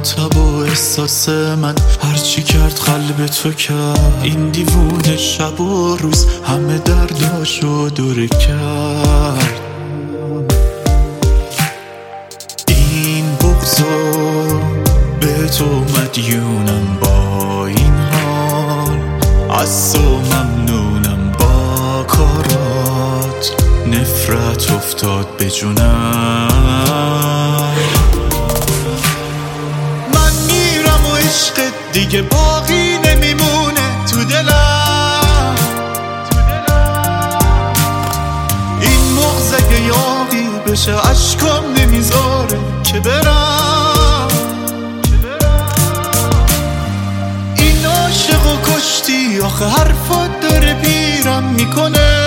تب و احساس من هرچی کرد قلب تو کرد. این دیوونه شب و روز همه درداشو دوره کرد. این بغضو به تو مدیونم با این حال، از تو ممنونم با کارات، نفرت افتاد به جونم. من میرم و عشقت دیگه باقی نمیمونه تو دلم. این مغز اگه یاقی بشه عشقم نمیذاره که برم. این عاشقو کشتی آخه حرفات داره پیرم میکنه.